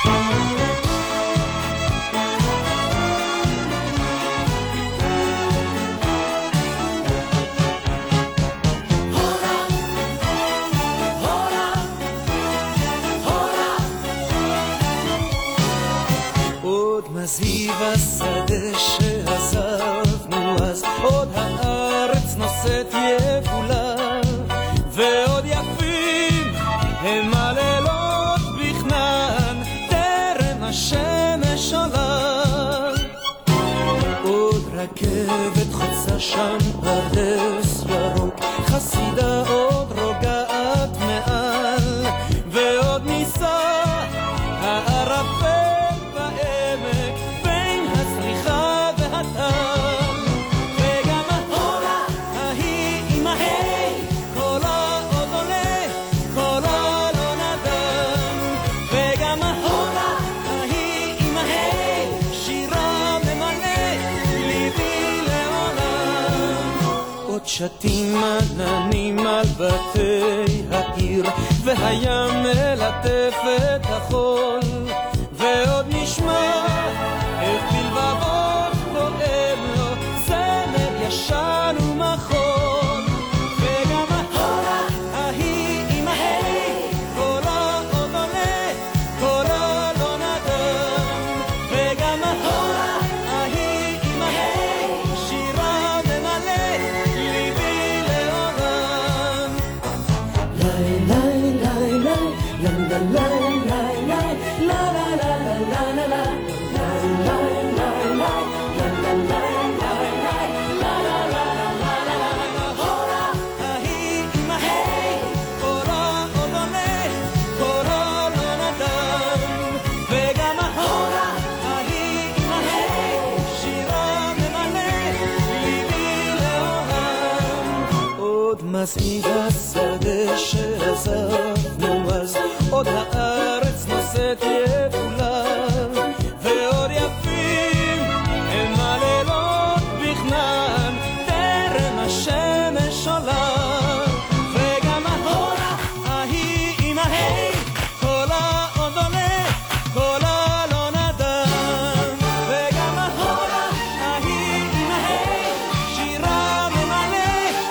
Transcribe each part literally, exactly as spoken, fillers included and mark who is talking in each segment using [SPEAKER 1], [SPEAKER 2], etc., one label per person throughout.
[SPEAKER 1] מזיב השדה שעזבנו אז, עוד הארץ נושאת יבולה, ועוד יפים הם הלילות בכנען, טרם השמש עולה. עוד רכבת חוצה שם פרדס ירוק, חסידה עוד רוגעת מעל, ועוד ניסה הערפל שתים עננים על בתי העיר, והים מלטף את החול, ועוד נשמע איך בלבבות פועם לו זמר ישן ומחול, וגם ההורה ההיא עם ההי קולה עוד עולה, קולה לא נדם, וגם ההורה ההיא עם ההי שירה ממלא מזיב השדה שעזבנו אז, עוד הארץ נושאת יבולה, ועוד יפים הם הלילות בכנען, טרם השמש עולה, וגם ההורה ההיא עם ההי קולה עוד עולה, קולה לא נדם, וגם ההורה ההיא עם ההי שירה ממלא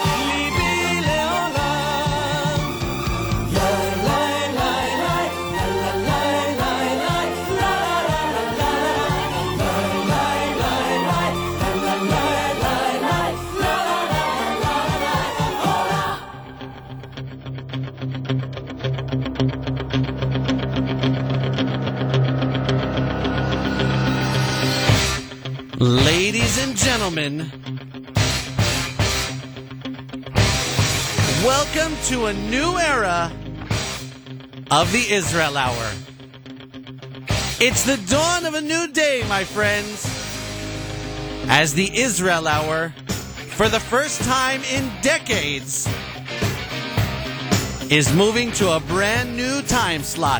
[SPEAKER 2] Ladies and gentlemen, welcome to a new era of the Israel Hour. It's the dawn of a new day, my friends, as the Israel Hour, for the first time in decades, is moving to a brand new time slot.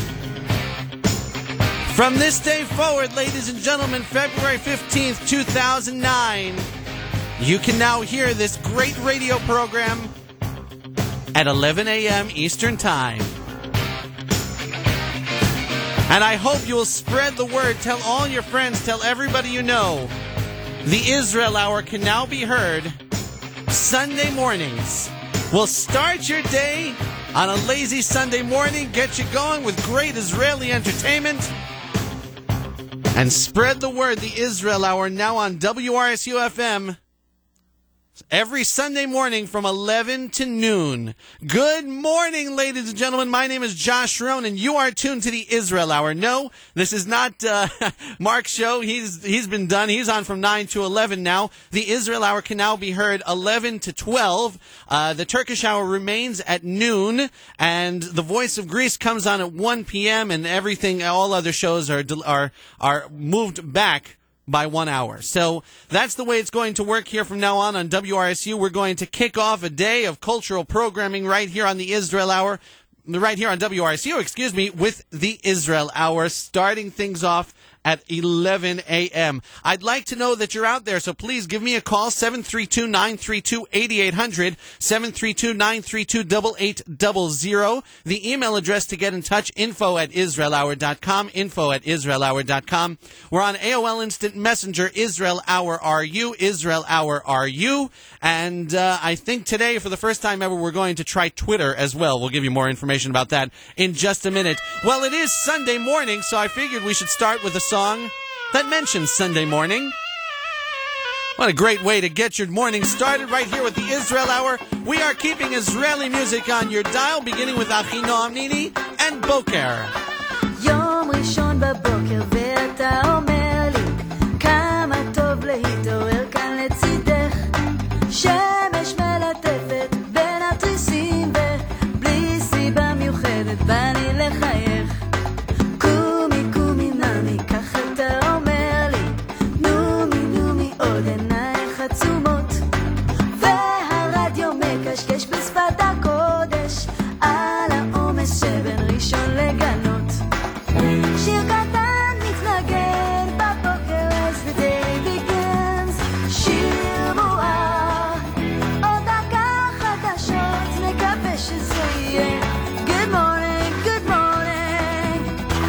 [SPEAKER 2] From this day forward, ladies and gentlemen, February fifteenth, two thousand nine, you can now hear this great radio program at eleven a.m. Eastern Time. And I hope you will spread the word, tell all your friends, tell everybody you know. The Israel Hour can now be heard Sunday mornings. We'll start your day on a lazy Sunday morning, get you going with great Israeli entertainment, and spread the word. The Israel Hour now on W R S U F M every Sunday morning from eleven to noon. Good morning, ladies and gentlemen. My name is Josh Rohn, and you are tuned to the Israel Hour. No, this is not uh, Mark's show. He's he's been done. He's on from nine to eleven now. The Israel Hour can now be heard eleven to twelve. Uh, the Turkish Hour remains at noon, and the Voice of Greece comes on at one p.m., and everything, all other shows are are are moved back by one hour. So that's the way it's going to work here from now on on W R S U. We're going to kick off a day of cultural programming right here on the Israel Hour, right here on W R S U, excuse me, with the Israel Hour, starting things off at eleven a.m. I'd like to know that you're out there, so please give me a call, seven three two, nine three two, eight eight zero zero, seven three two, nine three two, eight eight zero zero. The email address to get in touch, info at israel hour dot com, info at israel hour dot com. We're on A O L Instant Messenger, Israel Hour R U, Israel Hour R U. And uh, I think today, for the first time ever, we're going to try Twitter as well. We'll give you more information about that in just a minute. Well, it is Sunday morning, so I figured we should start with a song that mentions Sunday morning. What a great way to get your morning started right here with the Israel Hour. We are keeping Israeli music on your dial, beginning with Achinoam Nini and Boker.
[SPEAKER 3] יום ראשון בבוקר ואתה אומר לי כמה טוב להתעורר כאן לצידך שמש מלטפת בין התריסים ובלי סיבה מיוחדת בא לי לחייך קומי קומי נמי כך אתה אומר לי נומי נומי עוד עינייך עצומות והרדיו מקשקש בשפת הקודש על העומס שבין ראשון לגנות שיר קטן מתנגן בבוקר as the day begins שיר מואר עוד דקה חדשות נקווה שזה יהיה Good morning, good morning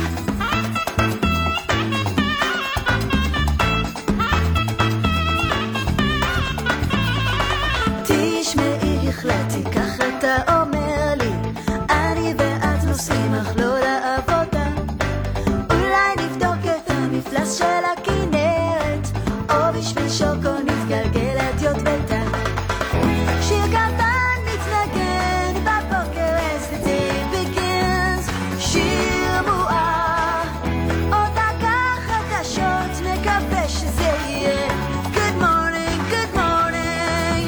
[SPEAKER 3] תשמעי החלטתי כך אתה אומר לי אני ואת נוסעים אך לא לעבודה מפלס של הכנרת או בשביל שוקו נתגלגל עד יות ביתה שיר קטן מתנגן בבוקר as the day begins שיר מואר עוד דקה חדשות נקווה שזה יהיה Good morning, good morning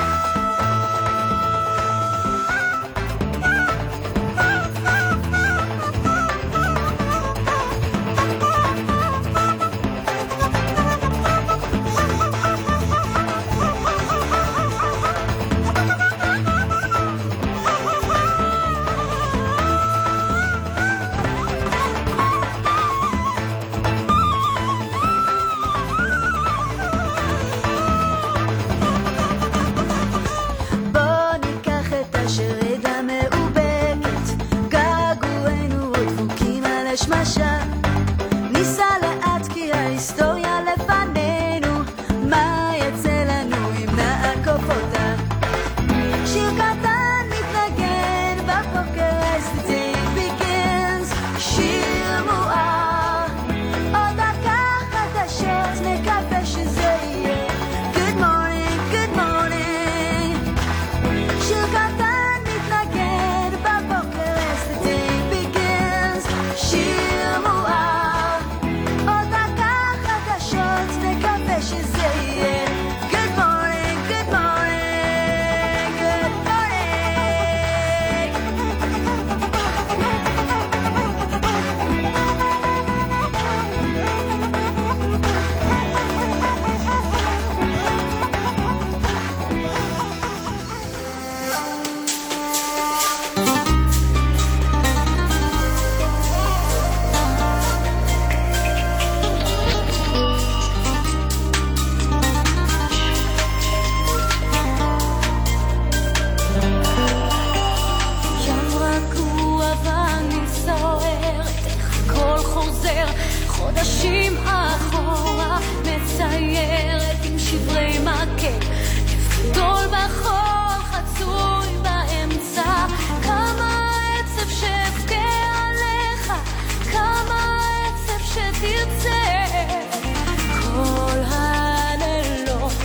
[SPEAKER 3] ניסה לאט כי ההיסטוריה לפנינו מה יצא לנו אם נעקוף אותה שיר קטן מתנגן בבוקר as the day begins שיר מואר עוד דקה חדשות נקווה שזה יהיה Good morning, good morning שיר קטן מתנגן בבוקר as the day begins שיר מואר עוד דקה חדשות נקווה שזה יהיה Good morning, good morning, good ים רגוע ואני סוערת איך הכל חוזר חודשים אחורה מציירת עם שברי מקל גדול בחול חצוי באמצע כמה עצב שבכה עליך כמה עצב שתרצה כל הלילות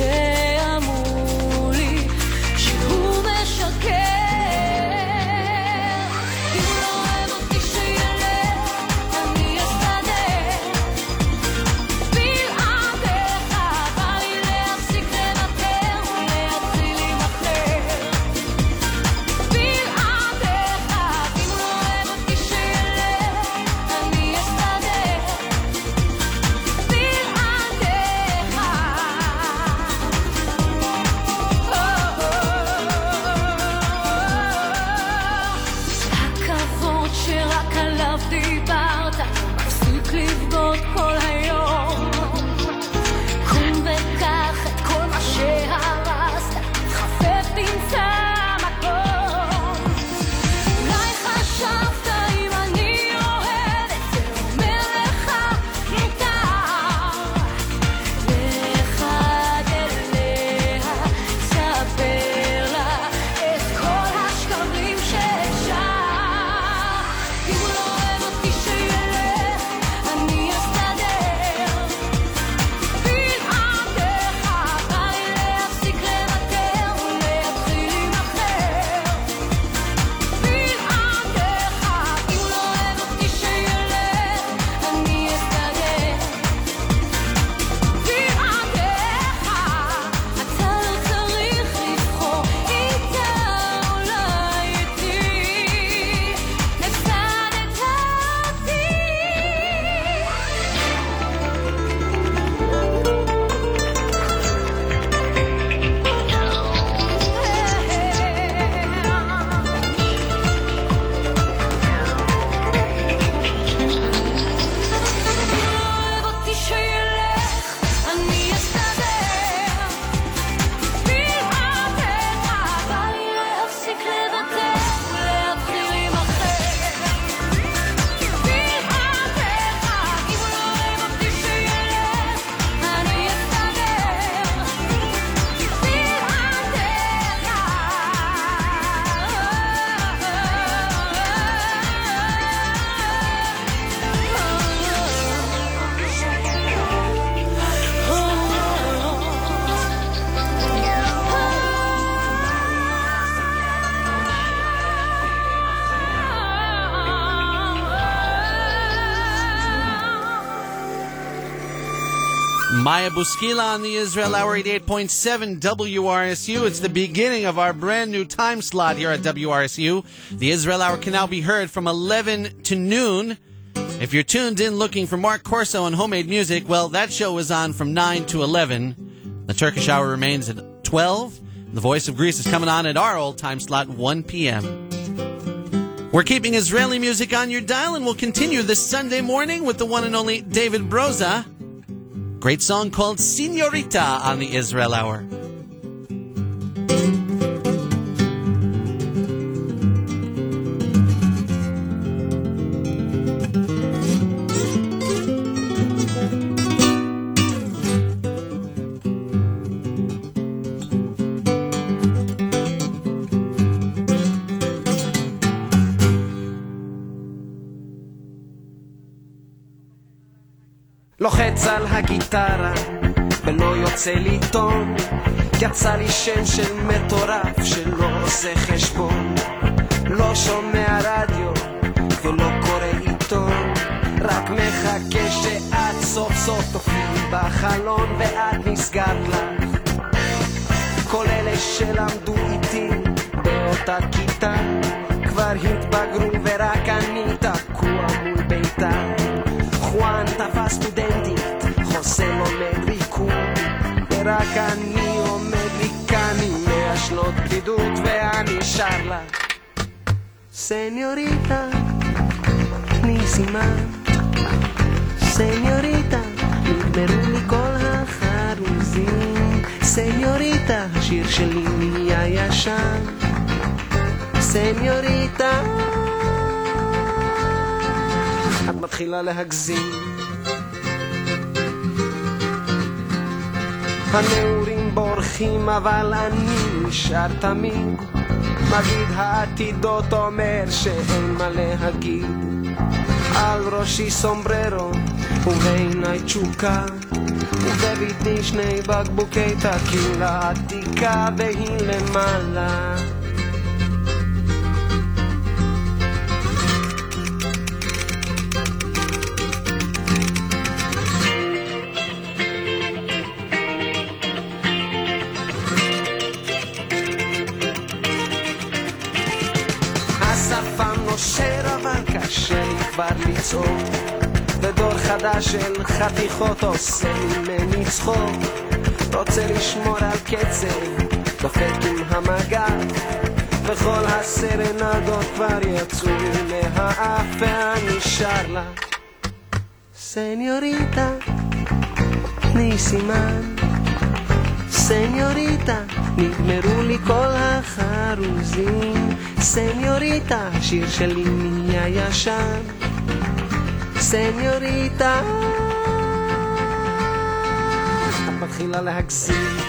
[SPEAKER 3] שאמרו לי שהוא משקר אם לא אוהב אותי שילך אני אסתדר בלעדיך בא לי להפסיק לוותר ולהתחיל עם אחר
[SPEAKER 2] Maya Buskila on the Israel Hour, eighty-eight point seven W R S U. It's the beginning of our brand new time slot here at W R S U. The Israel Hour can now be heard from eleven to noon. If you're tuned in looking for Mark Corso and homemade music, well, that show is on from nine to eleven. The Turkish Hour remains at twelve. The Voice of Greece is coming on at our old time slot, one p.m. We're keeping Israeli music on your dial, and we'll continue this Sunday morning with the one and only David Broza. Great song called Señorita on the Israel Hour.
[SPEAKER 4] לוחץ על הגיטרה ולא יוצא לי טון, יצא לי שם של מטורף שלא עושה חשבון, לא שומע רדיו ולא קורא עיתון, רק מחכה שאת סוף סוף תופיעי בחלון ואת נסגרת לך. כל אלה שלמדו איתי באותה כיתה כבר התבגרו ורק אני תקוע מול ביתה. חואן תפס סטודנטית, חוסה לומד ריקוד, ורק אני עומד לי כאן עם מאה שנות בדידות, ואני שר לה סניוריטה, תני סימן, סניוריטה, נגמרו לי כל החרוזים, סניוריטה, השיר שלי נהיה ישן, סניוריטה, את מתחילה להגזים. הנעורים בורחים אבל אני נשאר תמיד, מגיד העתידות אומר שאין מה להגיד, על ראשי סומבררו ובעיניי תשוקה, ובביתי שני בקבוקי טקילה עתיקה והיא למעלה. נושר אבל קשה לי כבר לצעוק, ודור חדש של חתיכות עושה ממני צחוק, רוצה לשמור על קצב, דופק עם המגע, וכל הסרנדות כבר יצאו מהאף, ואני שר לה סניוריטה, תני סימן, סניוריטה, נגמרו לי כל החרוזים, סניוריטה, השיר שלי נהיה ישן, סניוריטה, את מתחילה להגזים.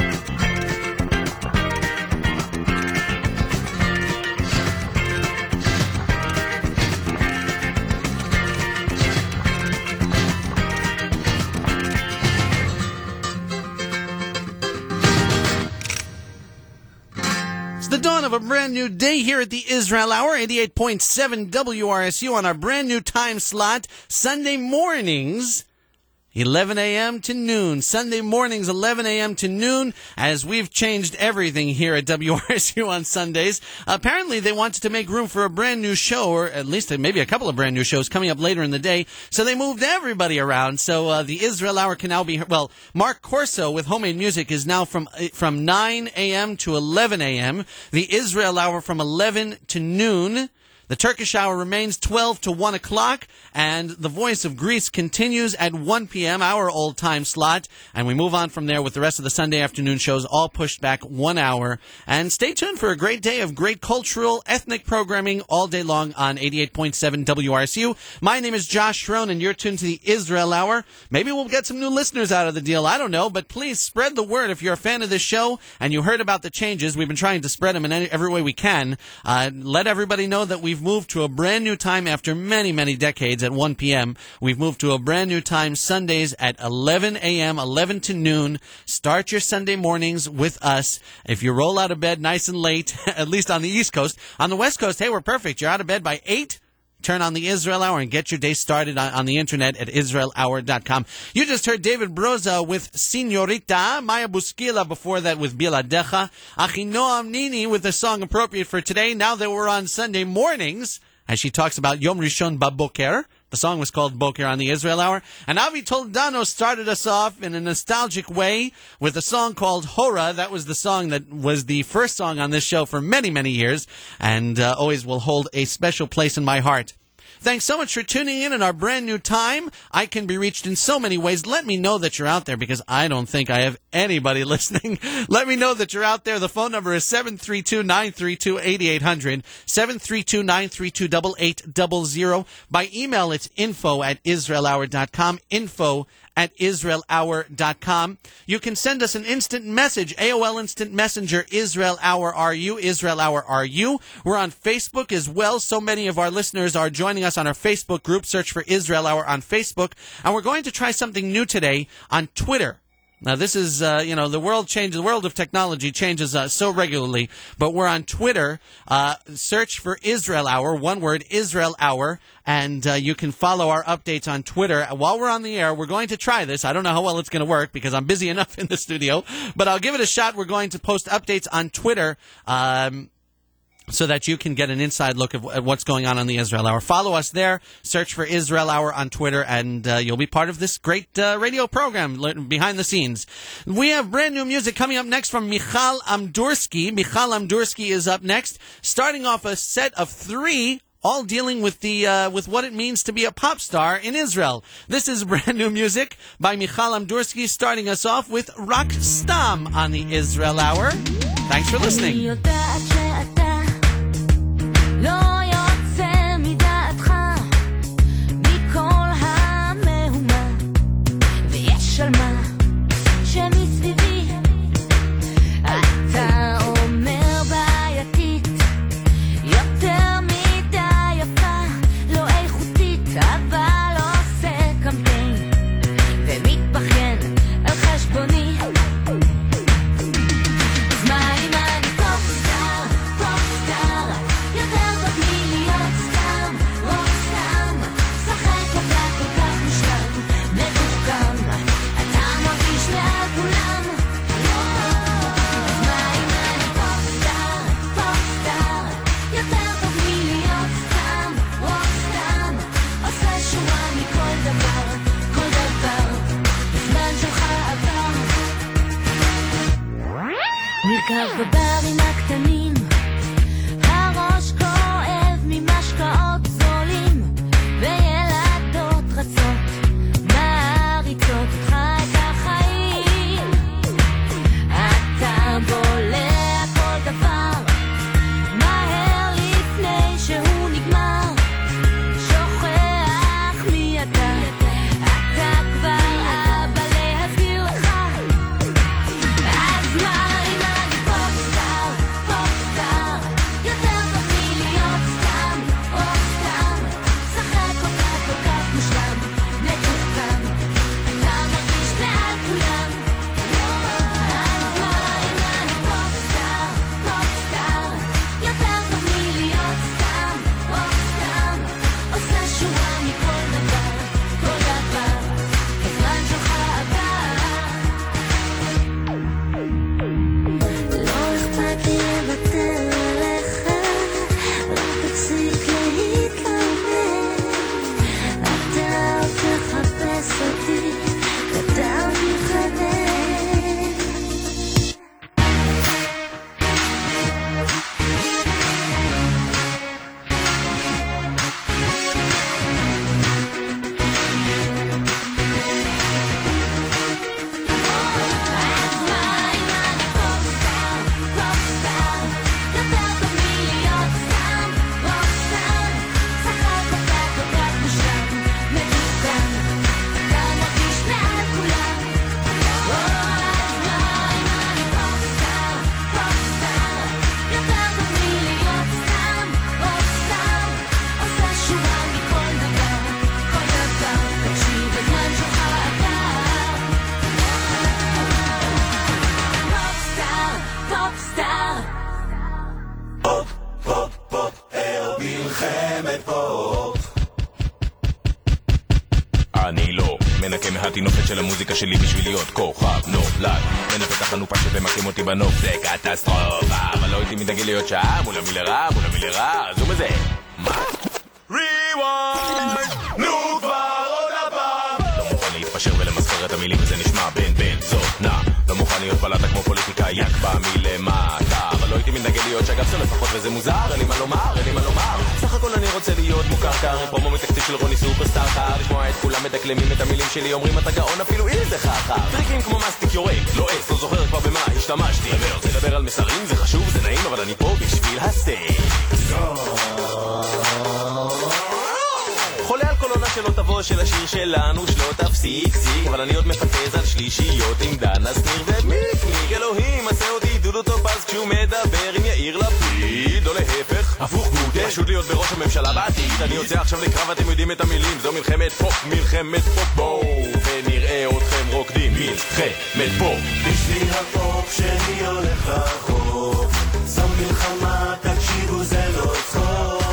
[SPEAKER 2] Of a brand new day here at the Israel Hour, eighty-eight point seven W R S U on our brand new time slot, Sunday mornings, eleven a.m. to noon. Sunday mornings, eleven a.m. to noon, as we've changed everything here at W R S U on Sundays. Apparently, they wanted to make room for a brand new show, or at least maybe a couple of brand new shows coming up later in the day, so they moved everybody around. So uh, the Israel Hour can now be, well, Mark Corso with homemade music is now from from nine a.m. to eleven a.m. The Israel Hour from eleven to noon. The Turkish Hour remains twelve to one o'clock, and the Voice of Greece continues at one p.m., our old time slot, and we move on from there with the rest of the Sunday afternoon shows, all pushed back one hour. And stay tuned for a great day of great cultural, ethnic programming all day long on eighty-eight point seven W R S U. My name is Josh Schroen, and you're tuned to the Israel Hour. Maybe we'll get some new listeners out of the deal, I don't know, but please spread the word if you're a fan of this show and you heard about the changes. We've been trying to spread them in any, every way we can. Uh, let everybody know that we've moved to a brand new time after many, many decades at one p.m. We've moved to a brand new time Sundays at eleven a.m., eleven to noon. Start your Sunday mornings with us. If you roll out of bed nice and late, at least on the East Coast, on the West Coast, hey, we're perfect. You're out of bed by eight. turn on the Israel Hour and get your day started on, on the internet at israel hour dot com. You just heard David Broza with Señorita, Maya Buskila before that with Biladecha, Achinoam Nini with the song appropriate for today. Now that we're on Sunday mornings, as she talks about Yom Rishon Baboker. The song was called Boker on the Israel Hour. And Avi Toledano started us off in a nostalgic way with a song called Hora. That was the song that was the first song on this show for many, many years, and uh, always will hold a special place in my heart. Thanks so much for tuning in in our brand new time. I can be reached in so many ways. Let me know that you're out there, because I don't think I have anybody listening. Let me know that you're out there. The phone number is seven three two, nine three two, eight eight zero zero, seven three two, nine three two, eight eight zero zero. By email, it's info at israel hour dot com, info at israel hour dot com. You can send us an instant message, A O L Instant Messenger, Israel Hour R U, Israel Hour R U. We're on Facebook as well. So many of our listeners are joining us on our Facebook group. Search for Israel Hour on Facebook. And we're going to try something new today on Twitter. Now, this is, uh, you know, the world changes, the world of technology changes uh, so regularly, but we're on Twitter. Uh, search for Israel Hour, one word, Israel Hour, and uh, you can follow our updates on Twitter. While we're on the air, we're going to try this. I don't know how well it's going to work because I'm busy enough in the studio, but I'll give it a shot. We're going to post updates on Twitter, um, so that you can get an inside look of, at what's going on on the Israel Hour. Follow us there. Search for Israel Hour on Twitter, and uh, you'll be part of this great uh, radio program behind the scenes. We have brand new music coming up next from Michal Amdursky. Michal Amdursky is up next, starting off a set of three, all dealing with the uh, with what it means to be a pop star in Israel. This is brand new music by Michal Amdursky, starting us off with Rak Stam on the Israel Hour. Thanks for listening.
[SPEAKER 5] לא יוצא מדעתך מכל המהומה, ויש על מה שמסביבי אתה אומר בעייתית, יותר מדי יפה, לא איכותית, אבל עושה קמפיין ומתבכיין על חשבוני. אז מה אם אני פופסטאר, פופסטאר, יותר טוב מלהיות סתם, רוק סתם, שחק אותה כל כך מושלם, מתוחכם, אתה מרגיש מעל כולם. אז מה אם אני פופסטאר, פופסטאר, יותר טוב מלהיות סתם, רוק סתם, עושה שורה מכל דבר, כל דבר, הזמן שלך עבר. נרקב בברים הקטנים, הראש כואב ממשקאות זולים, וילדות רצות מעריצות אותך את החיים. אתה בולע כל דבר מהר לפני שהוא נגמר, שוכח מי אתה, אתה כבר אבא להסביר לך. אז מה אם אני פופסטאר,
[SPEAKER 6] אני לא מנקה מהתינופת של המוזיקה שלי בשביל להיות כוכב נולד. מנפק החנופה שבמקים אותי בנוף זה קטסטרופה, אבל לא הייתי מתנגד להיות שעה מול המילה רע, מול המילה רע, זו מזה. מה? ריוויינד! נו כבר עוד הפעם! לא מוכן להתפשר ולמסחר את המילים וזה נשמע בין בין זאת נע. לא מוכן להיות בלטה כמו פוליטיקה יקבע מלמטה, אבל לא הייתי מתנגד להיות שאגב זה לפחות וזה מוזר. אין לי מה לומר, אין לי מה לומר, סך הכל אני רוצה להיות מוכר קר, פרומו מתקציב של רוני סופרסטאר קר, לשמוע את כולם מדקלמים את המילים שלי, אומרים אתה גאון אפילו אם זה חכר, טריקים כמו מסטיק יורק, לא אס, לא זוכר כבר במה השתמשתי, לדבר על מסרים זה חשוב, זה נעים, אבל אני פה בשביל הסטייק. חולה על קולונה שלא תבוא של השיר שלנו שלא תפסיק סיק, אבל אני עוד מפתז על שלישיות עם דנה סניר ומיק מיק. אלוהים עשה אותי דודו טופז כשהוא מדבר עם יאיר לפיד, או להפך הפוך בודה, פשוט להיות בראש הממשלה בעתיד. אני יוצא עכשיו לקרב, אתם יודעים את המילים, זו מלחמת פופ, מלחמת פופ, בואו ונראה אתכם רוקדים מלחמת פופ.
[SPEAKER 1] בשביל הפופ שלי הולך רחוק, זו מלחמה תקשיבו זה לא צחוק.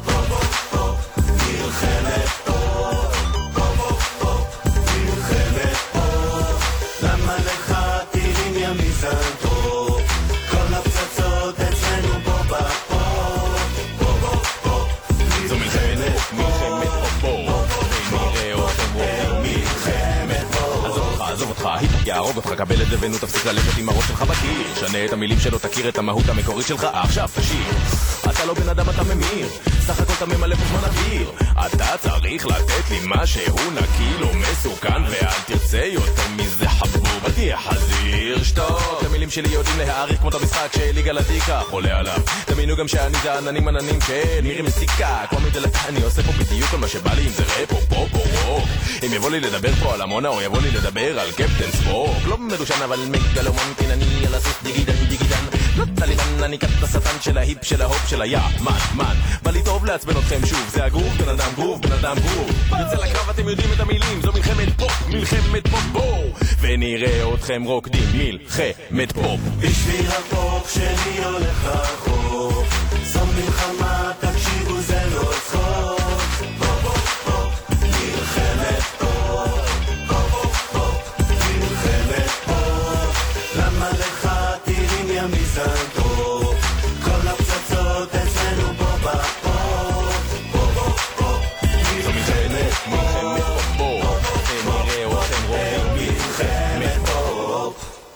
[SPEAKER 1] מלחמת פופ, פופ פופ, מלחמת פופ. למה לך טילים יא מיזנטרופ, כל הפצצות אצלנו פה בפופ. פופ פופ,
[SPEAKER 6] זו מלחמת מלחמת פופ, ונראה אתכם רואים מלחמת פופ. עזוב אותך, עזוב אותך, היא יערוב אותך, קבל את זה ונו תפסיק ללכת עם הראש שלך בקיר, שנה את המילים שלו, תכיר את המהות המקורית שלך, עכשיו תשיר. אתה לא בן אדם, אתה ממיר, סך הכל אתה ממלא פה זמן אוויר. אתה צריך לתת לי משהו נקי, לא מסוכן, ואל תרצה יותר מזה חבוב, אל תהיה חזיר, שתוק. המילים שלי יודעים להעריך כמו את המשחק של יגאל עתיקה, חולה עליו, תמינו גם שאני זה עננים עננים של מירי מסיקה, כמו מדלת אני עושה פה בדיוק כל מה שבא לי, אם זה רפ או פופ או רוק. אם יבוא לי לדבר פה על המונה או יבוא לי לדבר על קפטן ספורק, לא מדושן אבל מגלומן פינני על הסוס דיגידן דיגידן, לא טליבן, אני קט השטן של ההיפ של ההופ של היה מן מן, בא לי טוב לעצבן אתכם שוב, זה הגרוב, בן אדם גרוב, בן אדם גרוב. יוצא לקרב, אתם יודעים את המילים, זו מלחמת פופ, מלחמת פופ, בואו ונראה אתכם רוקדים מלחמת פופ.
[SPEAKER 1] בשביל הפופ שלי הולך רחוק, זו מלחמה תקשיבו זה לא צחוק. פופ פופ, מלחמת פופ, פופ פופ, מלחמת פופ. למה לך טילים יא מיזנטרופ, כל הפצצות אצלנו פה בפופ. פופ פופ,
[SPEAKER 6] זו מלחמת מלחמת פופ, ונראה אתכם רואים מלחמת פופ.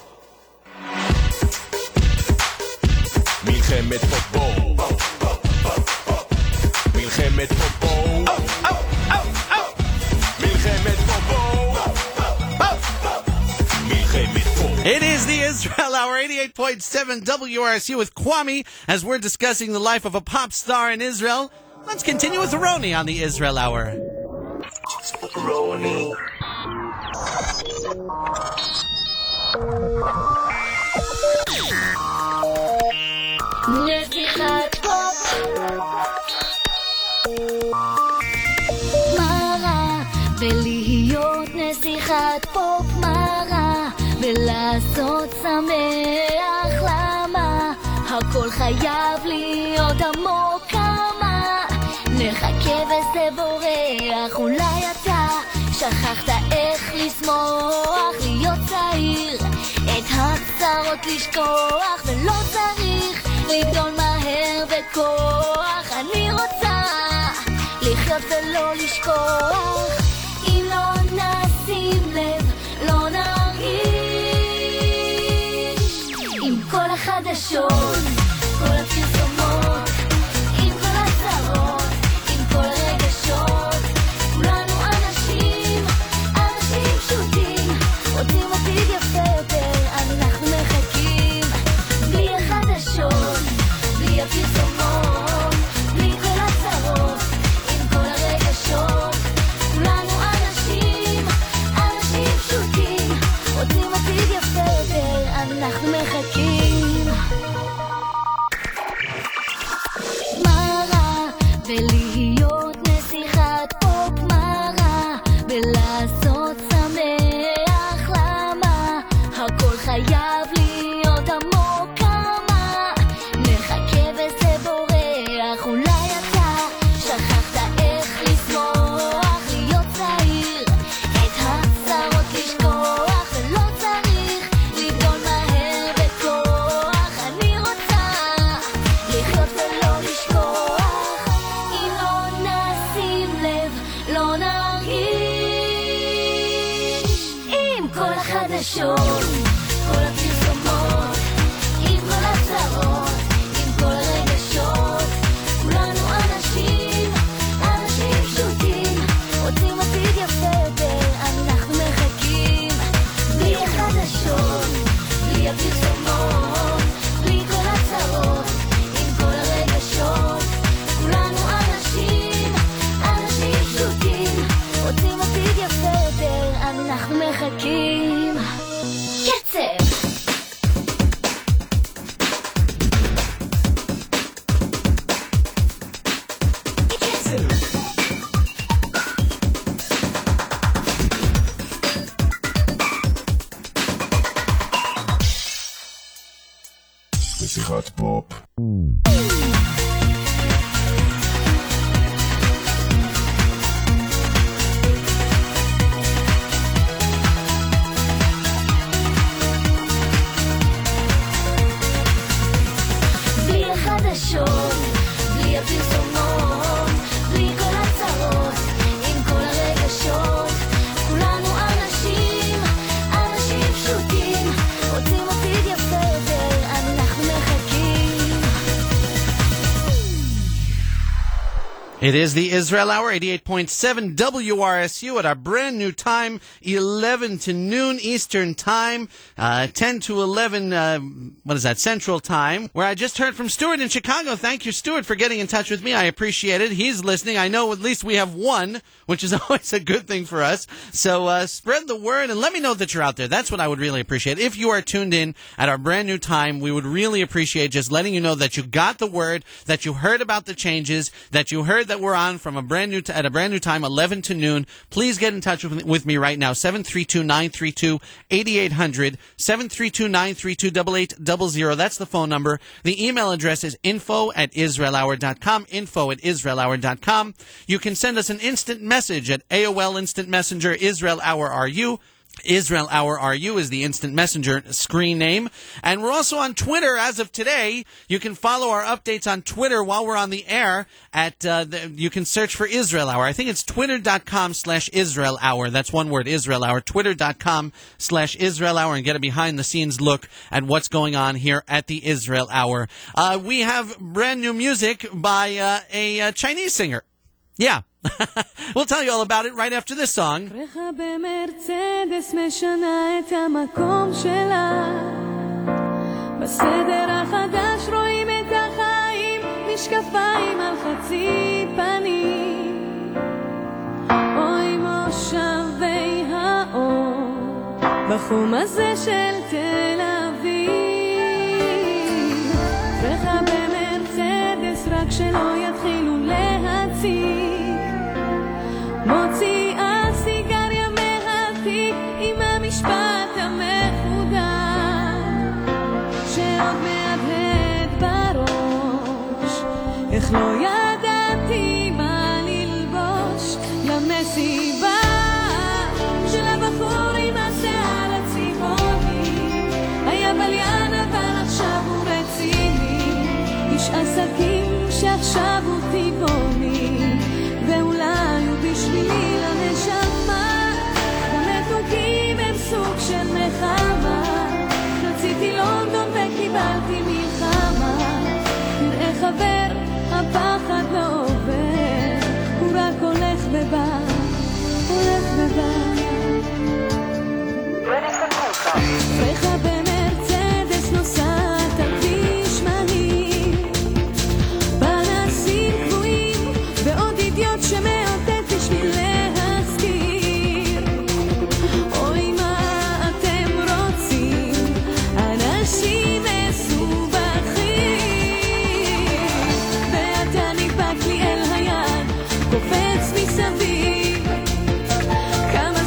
[SPEAKER 6] מלחמת פופ, מלחמת פופ, מלחמת פופ, מלחמת פופ.
[SPEAKER 2] It is the Israel Hour, eighty-eight point seven W R S U with Kwame, as we're discussing the life of a pop star in Israel. Let's continue with Roni on the Israel Hour.
[SPEAKER 1] Roni.
[SPEAKER 5] נסיכת פופ, מה רע בלהיות נסיכת פופ, מה רע בלעשות שמח, למה הכל חייב להיות עמוק, כמה נחכה וזה בורח, אולי אתה שכחת איך לשמוח, להיות צעיר, את הצרות לשכוח, ולא צריך לגדול מהר בכוח. אני רוצה לחיות ולא לשכוח, אם לא נשים לב לא נרגיש, עם כל החדשות, כל הפרסומות, עם כל הצרות, עם כל הרגשות, כולנו אנשים, אנשים פשוטים, רוצים עתיד יפה יותר, אנחנו מחכים, בלי החדשות, בלי הפרסומות, בלי כל הצרות, עם כל הרגשות, כולנו הרגשות, כל הפרסומות, עם כל הצרות, עם כל הרגשות. כולנו אנשים, אנשים פשוטים, רוצים עתיד יפה יותר, אנחנו מחכים. בלי החדשות, בלי הפרסומות, בלי כל הצרות, עם כל הרגשות. כולנו אנשים, אנשים פשוטים, רוצים עתיד יפה יותר, אנחנו מחכים. קצב!
[SPEAKER 6] בשיחת פופ.
[SPEAKER 5] בלי החדשות, בלי הפרסומות, בלי כל הצרות, עם כל הרגשות. כולנו אנשים, אנשים פשוטים, רוצים עתיד יפה יותר, אנחנו מחכים.
[SPEAKER 2] It is the Israel Hour, eighty-eight point seven W R S U at our brand new time, eleven to noon Eastern Time, uh, ten to eleven, uh, what is that, Central Time, where I just heard from Stuart in Chicago. Thank you, Stuart, for getting in touch with me. I appreciate it. He's listening. I know at least we have one, which is always a good thing for us. So uh, spread the word and let me know that you're out there. That's what I would really appreciate. If you are tuned in at our brand new time, we would really appreciate just letting you know that you got the word, that you heard about the changes, that you heard that we're on from a brand new t- at a brand new time, eleven to noon. Please get in touch with, with me right now, seven three two, nine three two, eight eight zero zero, seven three two, nine three two, eight eight zero zero. That's the phone number. The email address is info at israel hour dot com, info at israel hour dot com. You can send us an instant message at A O L Instant Messenger, Israel Hour R U. Israel Hour R U is the Instant Messenger screen name. And we're also on Twitter as of today. You can follow our updates on Twitter while we're on the air at, uh, the, you can search for Israel Hour. I think it's twitter.com slash Israel Hour. That's one word, Israel Hour. Twitter.com slash Israel Hour, and get a behind the scenes look at what's going on here at the Israel Hour. Uh, we have brand new music by uh, a uh, Chinese singer. Yeah. We'll tell you all about it right after this song.
[SPEAKER 7] רכב במרצדס משנה את המקום שלה, בסדר החדש רואים את החיים, משקפיים על חצי פנים. אוי מושבי האור בחום הזה של תל אביב. רכב במרצדס רק שלא יתחילו להציג, מוציאה סיגריה מהתיק עם המשפט המחודד שעוד מהדהד בראש. איך לא ידעתי מה ללבוש למסיבה של הבחור עם השיער הצבעוני. היה בליין אבל עכשיו הוא רציני, איש עסקים שעכשיו הוא טבעוני, ואולי הוא בשבילי לנשמה. המתוקים הם סוג של נחמה, רציתי לונדון וקיבלתי מלחמה. תראה חבר, הפחד לא עובר, הוא רק הולך ובא, הולך ובא. ריחה במרצדס נוסעת על כביש מהיר, פנסים קבועים ועוד אידיוט שמאותת בשביל להזכיר. אוי מה אתם רוצים, אנשים מסובכים, ואתה נדבק לי אל היד, קופץ מסביב. כמה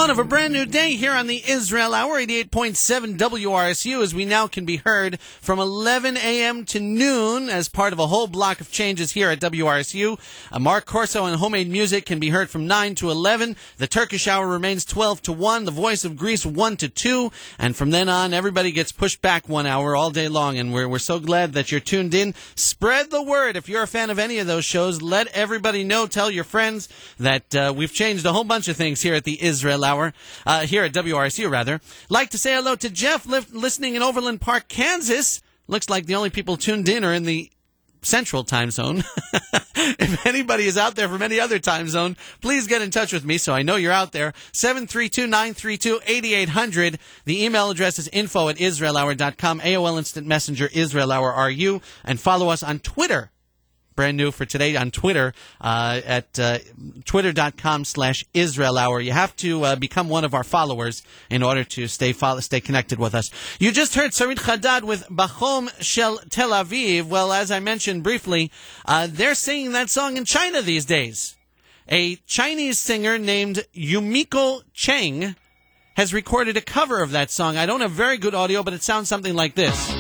[SPEAKER 2] Dawn of a brand new day here on the Israel Hour, eighty-eight point seven W R S U, as we now can be heard from eleven a.m. to noon as part of a whole block of changes here at W R S U. Uh, Mark Corso and Homemade Music can be heard from nine to eleven. The Turkish Hour remains twelve to one. The Voice of Greece one to two. And from then on, everybody gets pushed back one hour all day long. And we're, we're so glad that you're tuned in. Spread the word. If you're a fan of any of those shows, let everybody know. Tell your friends that uh, we've changed a whole bunch of things here at the Israel Hour, uh, here at W R S U, rather. Like to say hello to Jeff, li- listening in Overland Park, Kansas. Looks like the only people tuned in are in the Central Time Zone. If anybody is out there from any other time zone, please get in touch with me so I know you're out there. seven three two, nine three two, eight eight zero zero. The email address is info at israel hour dot com. A O L Instant Messenger, Israel Hour R U. And follow us on Twitter. Brand new for today on Twitter, uh, at uh, twitter.com slash Israel Hour. You have to uh, become one of our followers in order to stay follow, stay connected with us. You just heard Sarit Chadad with Bachom Shel Tel Aviv. Well, as I mentioned briefly, uh, they're singing that song in China these days. A Chinese singer named Yumiko Cheng has recorded a cover of that song. I don't have very good audio, but it sounds something like this.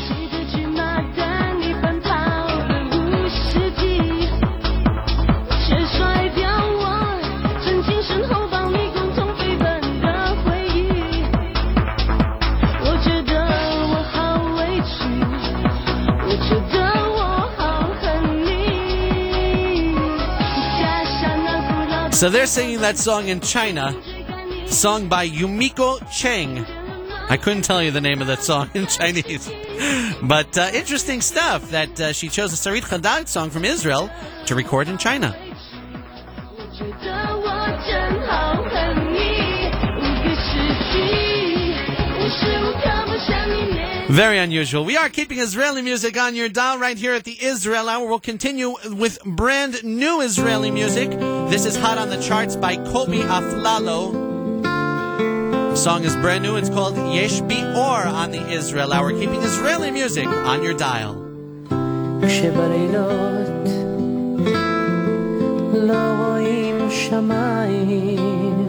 [SPEAKER 2] So they're singing that song in China, sung by Yumiko Cheng. I couldn't tell you the name of that song in Chinese. But uh, interesting stuff that uh, she chose a Sarit Chadad song from Israel to record in China. Very unusual. We are keeping Israeli music on your dial right here at the Israel Hour. We'll continue with brand new Israeli music. This is hot on the charts by Kobi Aflalo. The song is brand new. It's called Yesh Bi Or on the Israel Hour. Keeping Israeli music on your dial.
[SPEAKER 8] כשבלילות לא רואים שמיים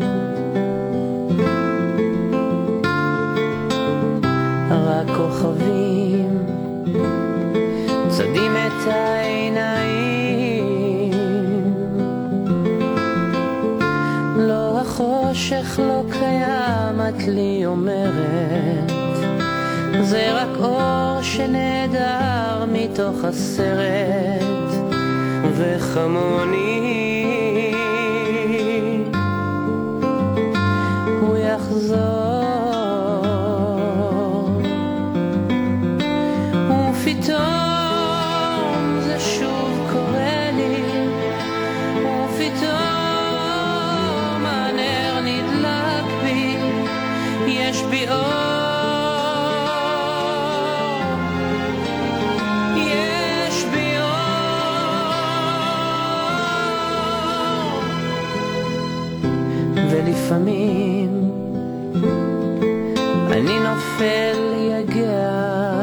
[SPEAKER 8] רק כוכבים צדים את העיניים לא החושך לא קיים את לי אומרת זה רק אור שנעדר מתוך הסרט וכמוני הוא יחזור ופתאום זה שוב קורה לי ופתאום הנר נדלק בי יש בי אור יש בי אור ולפעמים אני נופל יגע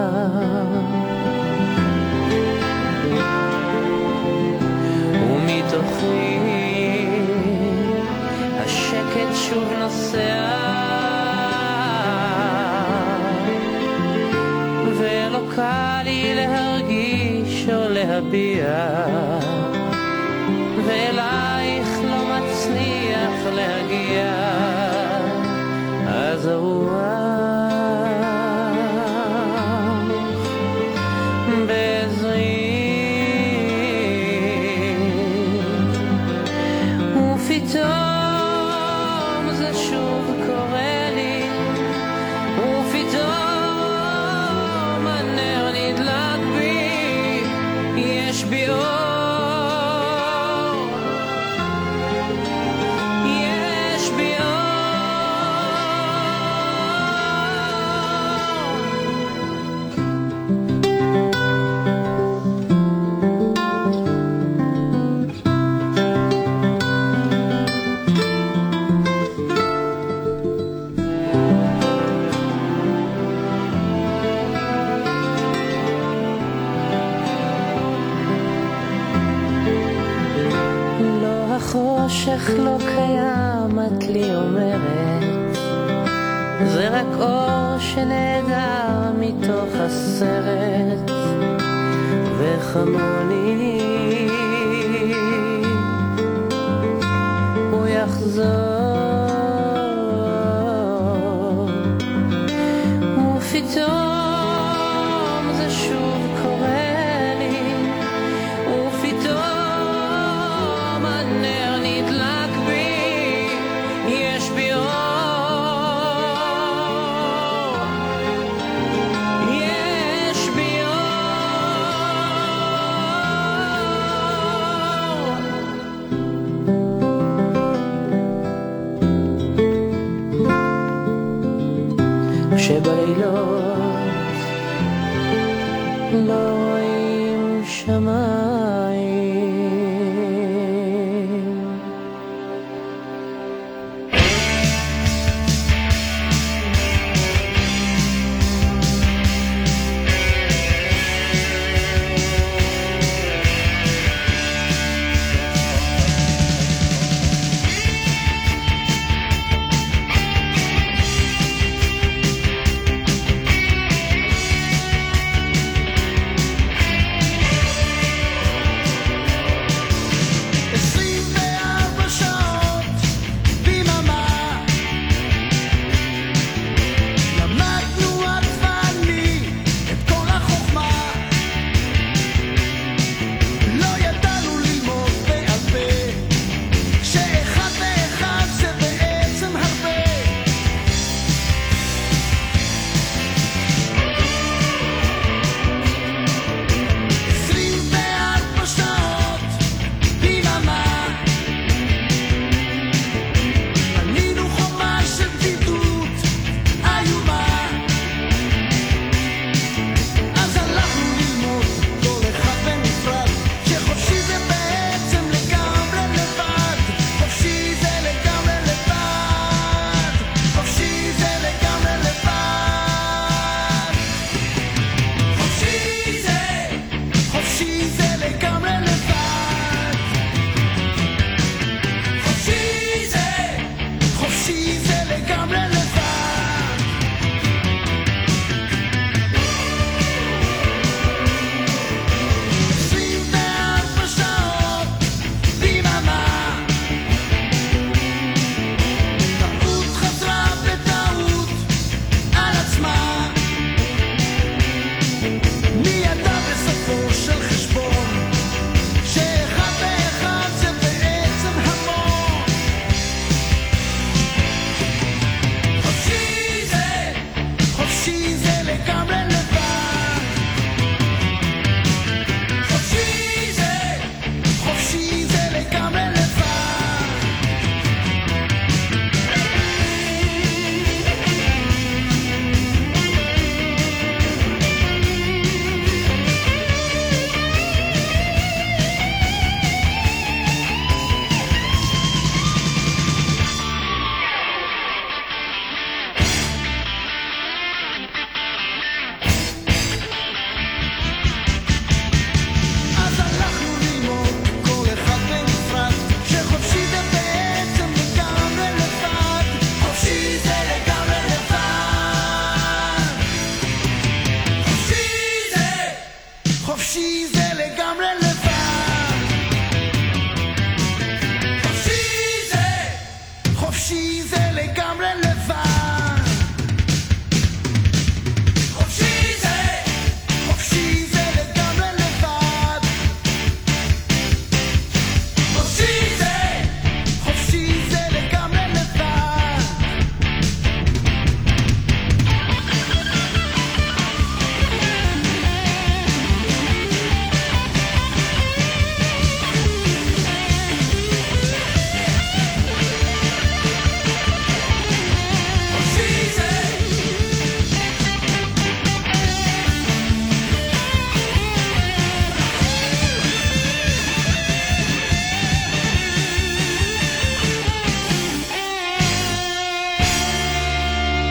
[SPEAKER 8] השקט שוב נוסע ולא קל לי להרגיש או להביע ואלייך לא מצליח להגיע אז הרוח בעזרי ופתאום זה שוב קורה לי ופתאום הנר נדלק בי יש בי אור יש בי אור החושך לא קיים את לי אומרת זה רק אור שנעדר מתוך הסרט וכמוני הוא יחזור ופתאום זה שוב קורה לי ופתאום הנר נדלק בי יש בי אור יש בי אור שבלילות לא רואים שמיים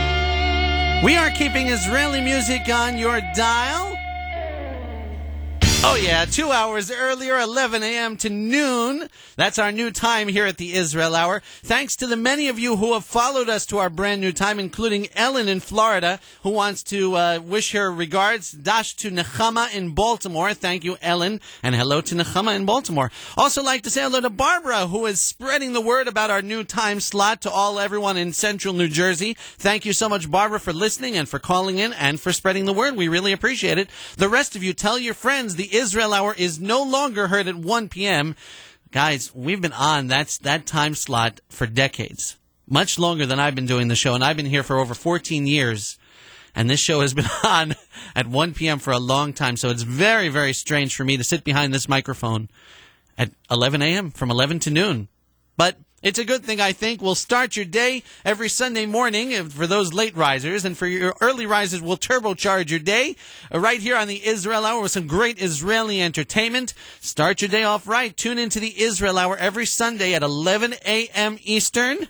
[SPEAKER 2] We are keeping Israeli music on your dial. Oh yeah, two hours earlier, eleven a.m. to noon. That's our new time here at the Israel Hour. Thanks to the many of you who have followed us to our brand new time, including Ellen in Florida, who wants to uh, wish her regards. Dash to Nechama in Baltimore. Thank you, Ellen, and hello to Nechama in Baltimore. Also like to say hello to Barbara, who is spreading the word about our new time slot to all everyone in central New Jersey. Thank you so much, Barbara, for listening and for calling in and for spreading the word. We really appreciate it. The rest of you, tell your friends the Israel Hour is no longer heard at one p.m. Guys, we've been on that's that time slot for decades. Much longer than I've been doing the show, and I've been here for over fourteen years. And this show has been on at one p.m. for a long time, so it's very, very strange for me to sit behind this microphone at eleven a.m. from eleven to noon. But it's a good thing, I think. We'll start your day every Sunday morning for those late risers, and for your early risers, we'll turbocharge your day right here on the Israel Hour with some great Israeli entertainment. Start your day off right. Tune into the Israel Hour every Sunday at eleven a.m. Eastern,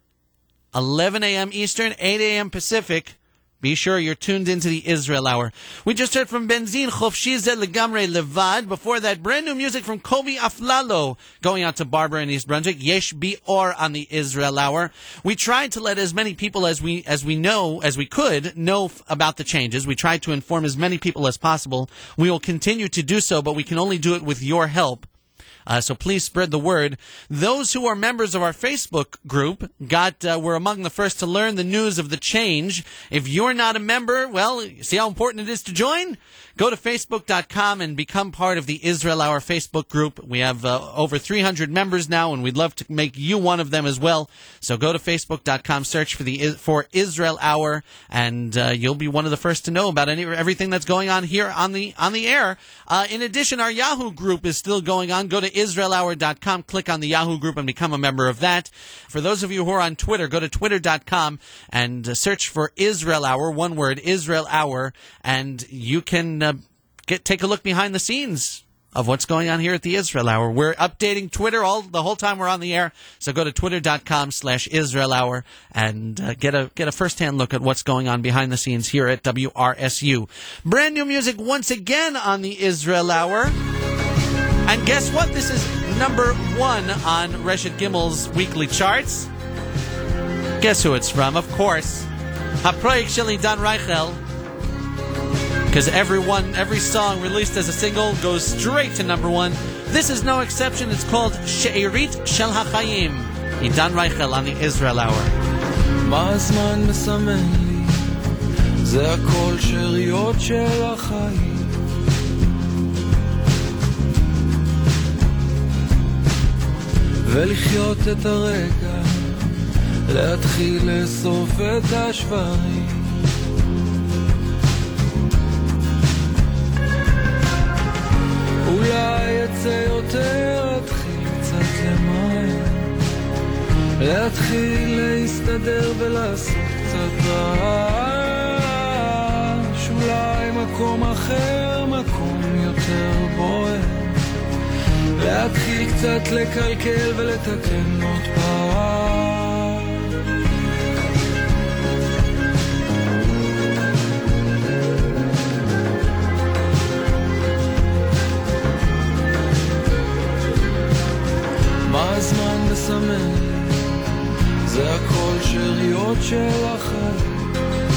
[SPEAKER 2] eleven a.m. Eastern, eight a.m. Pacific. Be sure you're tuned into the Israel Hour. We just heard from Benzin, Chofshi Zeh Legamrei Levad. Before that, brand new music from Kobi Aflalo, going out to Barbara in East Brunswick. Yesh Bior on the Israel Hour. We tried to let as many people as we as we know, as we could, know f- about the changes. We tried to inform as many people as possible. We will continue to do so, but we can only do it with your help. Uh, so please spread the word. Those who are members of our Facebook group got uh, were among the first to learn the news of the change. If you're not a member, well, see how important it is to join? Go to facebook dot com and become part of the Israel Hour Facebook group. We have uh, over three hundred members now, and we'd love to make you one of them as well. So go to facebook dot com, search for the for Israel Hour, and uh, you'll be one of the first to know about any everything that's going on here on the on the air. Uh, in addition, our Yahoo group is still going on. Go to Israel Hour dot com, click on the Yahoo group, and become a member of that. For those of you who are on Twitter, go to twitter dot com and uh, search for Israel Hour, one word, Israel Hour, and you can uh, get take a look behind the scenes of what's going on here at the Israel Hour. We're updating Twitter all the whole time we're on the air, so go to twitter dot com slash Israel Hour and uh, get a get a first-hand look at what's going on behind the scenes here at W R S U. Brand new music once again on the Israel Hour. And guess what? This is number one on Reshet Gimel's weekly charts. Guess who it's from? Of course, HaProyek Sheli Dan Reichel. Because everyone, every song released as a single goes straight to number one. This is no exception. It's called She'erit Shel HaChayim. Dan Reichel on the Israel Hour.
[SPEAKER 9] מה הזמן מסמן לי? זה הכל שאריות של החיים. ולחיות את הרגע, להתחיל לאסוף את השברים. אולי יצא יותר, להתחיל קצת למען, להתחיל להסתדר ולעשות קצת רעש. אולי מקום אחר, מקום יותר בוער, להתחיל קצת לקלקל ולתקן עוד פעם. מה הזמן מסמן? זה הכל שאריות של החיים.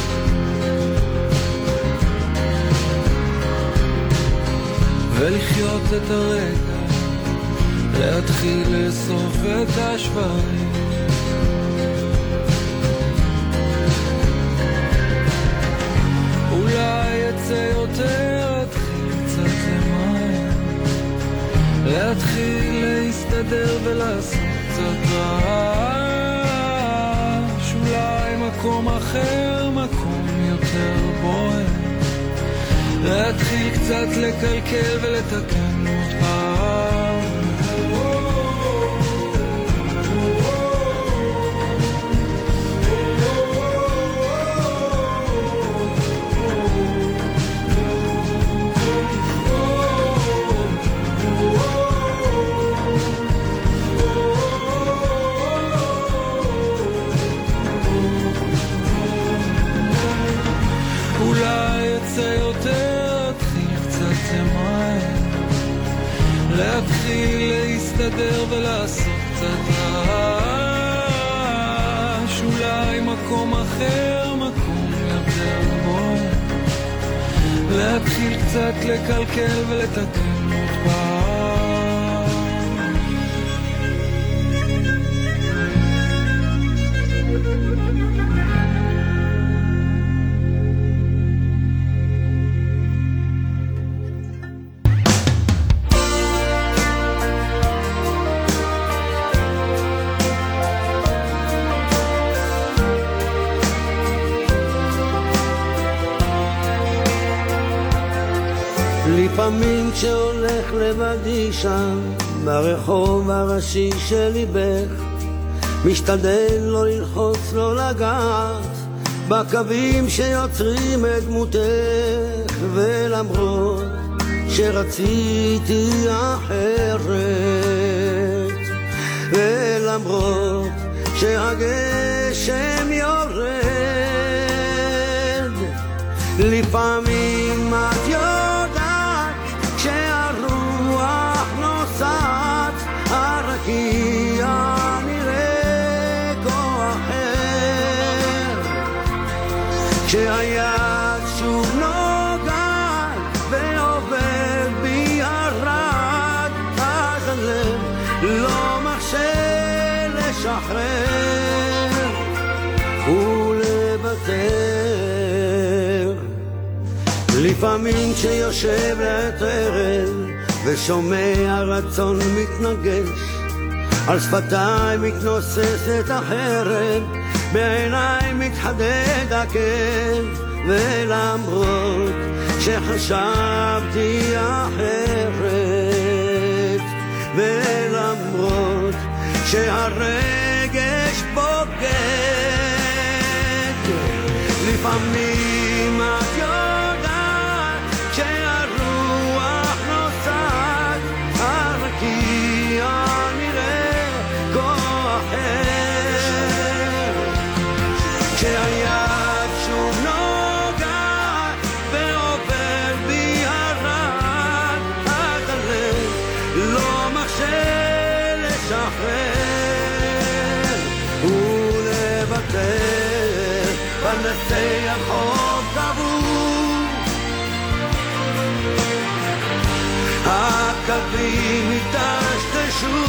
[SPEAKER 9] ולחיות את הרגע, להתחיל לאסוף את השברים. אולי יצא יותר, להתחיל קצת למען, להתחיל להסתדר ולעשות קצת רעש. אולי מקום אחר, מקום יותר בוער, להתחיל קצת לקלקל ולתקן עוד פעם. אולי יצא יותר, תתחיל קצת למען, להתחיל להסתדר ולעשות קצת רעש, אולי מקום אחר, מקום יותר בו, להתחיל קצת לקלקל ולתקן עוד פעם.
[SPEAKER 10] לפעמים כשהולך לבדי שם ברחוב הראשי של ליבך, משתדל לא ללחוץ, לא לגעת בקווים שיוצרים את דמותך, ולמרות שרציתי אחרת, ולמרות שהגשם יורד, לפעמים את יודעת כשהרוח נוסעת, הרקיע נראה כה אחר, כשהיד שוב נוגעת ועובר בי הרד, אז הלב לא מרשה לשחרר ולוותר. לפעמים כשיושב לעת ערב ושומע רצון מתנגש, על שפתיי מתנוססת החרב, בעיניי מתחדד הכאב, ולמרות שחשבתי אחרת, ולמרות שהרגש בוגד, לפעמים את יודעת כשהרוח נוסעת, הרקיע נראה כה אחר, כשהיד שוב נוגעת ועובר בי הרד, אז הלב לא מרשה לשחרר ולוותר. בנצח חוב קבור, הקווים יטשטשו,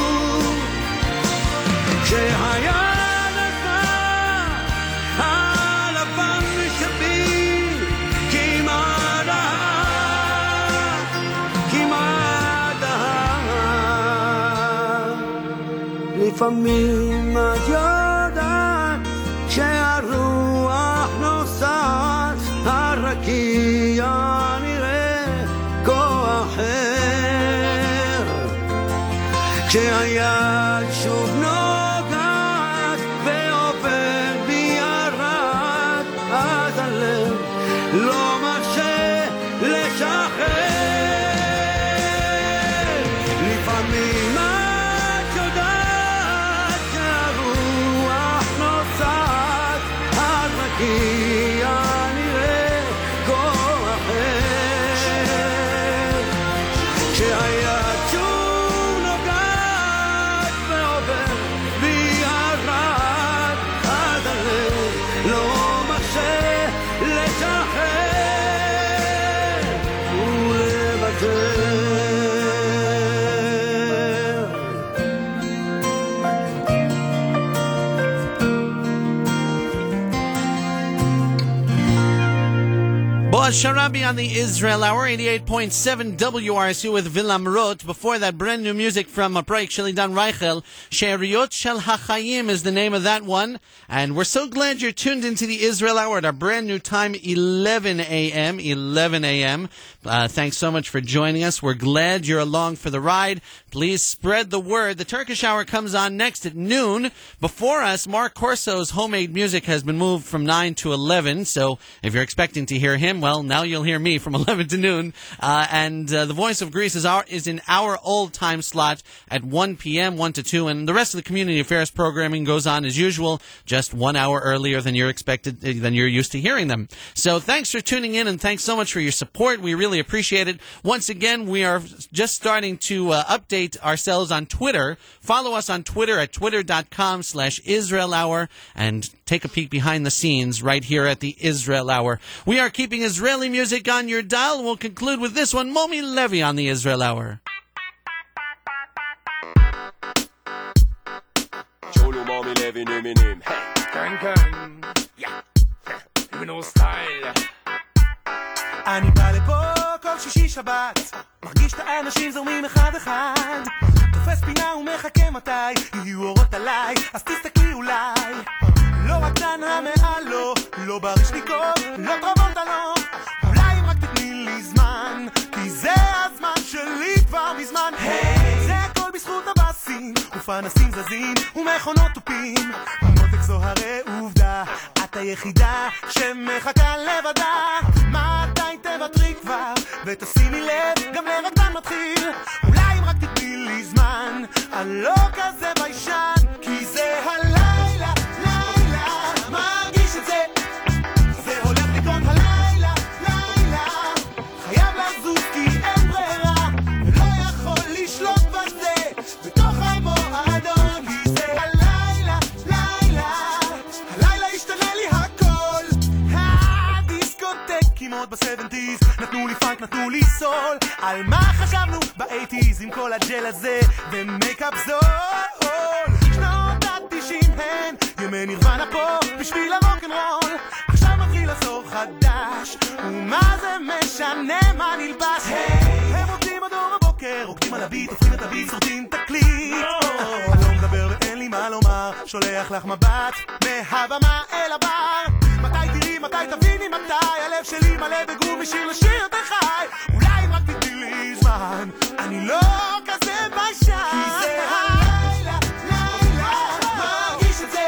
[SPEAKER 10] כשהיד עשה הלבן שבי כמעט אהב, כמעט אהב. לפעמים את יודעת כשהרוח נוסעת, הרקיע נראה כה אחר, כשהיד שוב נוגעת ועובר בי הרד, אז הלב לא מרשה לשחרר. לפעמים את יודעת שהרוח נוסעת, הרקיע נראה כה אחר, כשהיד שוב נוגעת ועובר בי הרד, אז הלב לא מרשה לשחרר ולוותר.
[SPEAKER 2] Boaz Sharabi on the Israel Hour, eighty-eight point seven W R C with Vilam Roth. Before that, brand new music from a project Shelidan Reichel. She'eriyot Shel HaChayim is the name of that one. And we're so glad you're tuned into the Israel Hour at our brand new time, eleven a.m. eleven a.m. Uh, thanks so much for joining us. We're glad you're along for the ride. Please spread the word. The Turkish Hour comes on next at noon. Before us, Mark Corso's homemade music has been moved from nine to eleven. So if you're expecting to hear him, well, well, now you'll hear me from eleven to noon. Uh, and uh, the Voice of Greece is our is in our old time slot at one p.m., one to two. And the rest of the community affairs programming goes on as usual, just one hour earlier than you're expected, than you're used to hearing them. So thanks for tuning in, and thanks so much for your support. We really appreciate it. Once again, we are just starting to uh, update ourselves on Twitter. Follow us on Twitter at twitter.com slash Israel Hour and take a peek behind the scenes right here at the Israel Hour. We are keeping Israeli music on your dial. We'll conclude with this one, Momi Levy on the Israel Hour.
[SPEAKER 6] Cholo Momi Levy Numinim.
[SPEAKER 9] Can can. Yeah. You know style.
[SPEAKER 10] אני בא לפה כל שישי שבת, מרגיש את האנשים זורמים אחד אחד, תופס פינה ומחכה מתי יהיו אורות עליי, אז תסתכלי אולי, לא רק דן המעל לא, לא ברשתיקות, לא טרבות לא, אולי אם רק תתני לי זמן, כי זה הזמן שלי כבר מזמן. היי, זה הכל בזכות הבאסים, ופנסים זזים ומכונות טופים, המותק זו הרי עובדה, את היחידה שמחכה לבדה. מתי תוותרי כבר ותשימי לב, גם לרקדן מתחיל, אולי אם רק תתני לי זמן, אני לא כזה ביישן, כי זה הלילה, לילה, מרגיש את זה, זה הולך לקרות הלילה, לילה, חייב לזוז כי אין ברירה, ולא יכול לשלוט בזה, בתוך המועדון, כי זה הלילה, לילה, הלילה ישתנה לי הכל, הדיסקוטקים עוד ב-שבעים, נתנו לי פאנק, נתנו לי סול, על מה חשבנו ב-שמונים עם כל הג'ל הזה ומייקאפ זול, שנות ה-תשעים הן ימי נירוונה פה בשביל הרוקנרול, עכשיו מתחיל עשור חדש ומה זה משנה מה נלבש. הם עובדים עד אור הבוקר, רוקדים על הביט, הופכים את הביט, שורטים תקליט, אני לא מדבר ואין לי מה לומר, שולח לך מבט מהבמה אל הבר, מתי תראי, מתי תביני, מתי הלב שלי מלא בגום משיר לשיר יותר חי, אולי אם רק תתני לי זמן, אני לא כזה ביישן, כי זה הלילה, לילה, מרגיש את זה,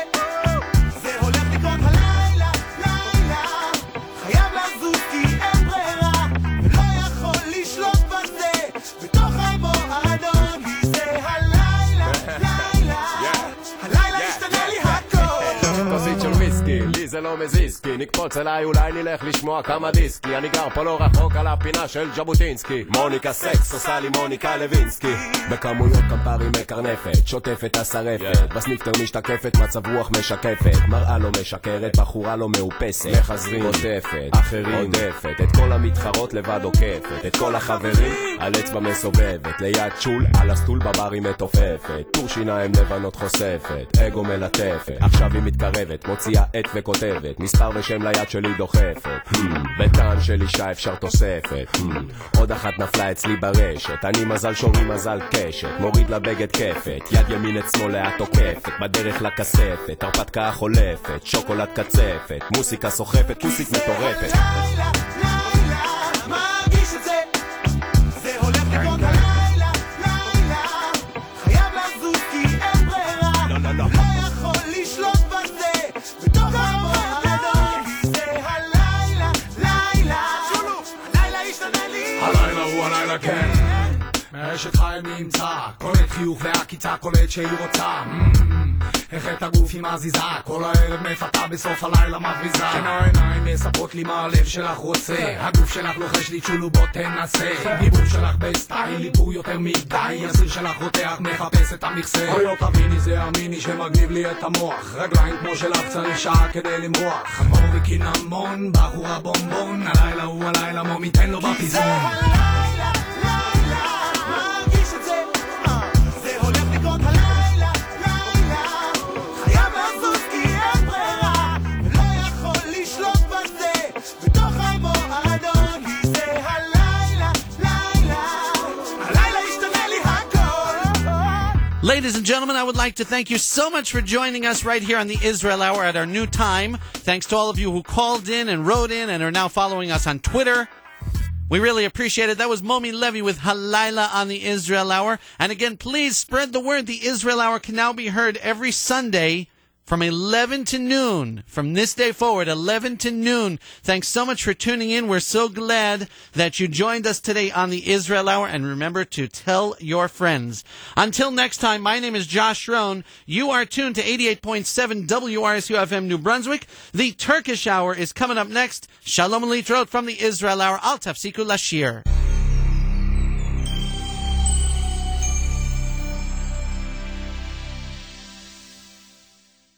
[SPEAKER 10] זה הולך לקרות הלילה, לילה, חייב לזוז כי אין ברירה, ולא יכול לשלוט בזה, בתוך המועדון, כי זה הלילה, לילה, הלילה ישתנה לי הכל.
[SPEAKER 6] כוסית של וויסקי, לי זה לא מזיזקי, נקפוץ אליי אולי נלך לשמוע כמה דיסקי, אני גר פה לא רחוק על הפינה של ז'בוטינסקי, מוניקה סקס עושה לי מוניקה לוינסקי, בכמויות קמפרים מקרנפת, שוטפת השרפת, בסניפטר משתקפת, מצב רוח משקפת, מראה לא משקרת, בחורה לא מאופסת, מחזרים עוטפת, אחרים עודפת, את כל המתחרות לבד עוקפת, את כל החברים על אצבע מסובבת, ליד שול על הסטול בבר היא מתופפת, טור שיניים לבנות חושפת, אגו מלטפת, עכשיו היא מתקרבת, מוציאה עט וכותבת, מספר ושם ליד שלי דוחפת, בטען של אישה אפשר תוספת, עוד אחת נפלה אצלי ברשת, אני מזל שורי מזל קשת, מוריד לבגד כפת, יד ימין את שמאל לאט תוקפת, בדרך לכספת, הרפתקה חולפת, שוקולד קצפת, מוסיקה סוחפת, כוסית מטורפת.
[SPEAKER 10] לילה, לילה, מרגיש את זה, זה הולך לקרות הלילה, לילה, חייב לזוז כי אין ברירה, לא יכול לשלוט בזה, בתוך המועדון, כי זה הלילה, לילה, הלילה ישתנה לי,
[SPEAKER 9] הלילה הוא הלילה כן, מאשת חיים נמצא, קולט חיוך והקיצה, קולט שהיא רוצה, איך את הגוף היא מזיזה, כל הערב מפתה בסוף הלילה מבריזה, העיניים מספרות לי מה הלב שלך רוצה, הגוף שלך לוחש לי צ'ולו בוא תנסה, דיבור שלך בסטייל, ליפור יותר מדי, הסיר שלך רותח מחפש את המכסה, אוי לא תביני זה המיני שמגניב לי את המוח, רגליים כמו שלך צריך שעה כדי למרוח, מורי קינמון, בחורה בומבון, הלילה הוא הלילה מומי תן לו בפיזון,
[SPEAKER 10] הלילה, לילה, מרגיש את זה, זה הולך לקרות הלילה, לילה, חייב לזוז כי אין ברירה, ולא יכול לשלוט בזה, בתוך המועדון, כי זה הלילה, לילה, הלילה ישתנה לי הכל.
[SPEAKER 2] Ladies and gentlemen, I would like to thank you so much for joining us right here on the Israel Hour at our new time. Thanks to all of you who called in and wrote in and are now following us on Twitter. We really appreciate it. That was Momi Levy with Halayla on the Israel Hour. And again, please spread the word. The Israel Hour can now be heard every Sunday from eleven to noon, from this day forward, eleven to noon. Thanks so much for tuning in. We're so glad that you joined us today on the Israel Hour, and remember to tell your friends. Until next time, my name is Josh Rohn. You are tuned to eighty-eight point seven W R S U F M New Brunswick. The Turkish Hour is coming up next. Shalom Litrot from the Israel Hour. Al Tafsiku Lashir.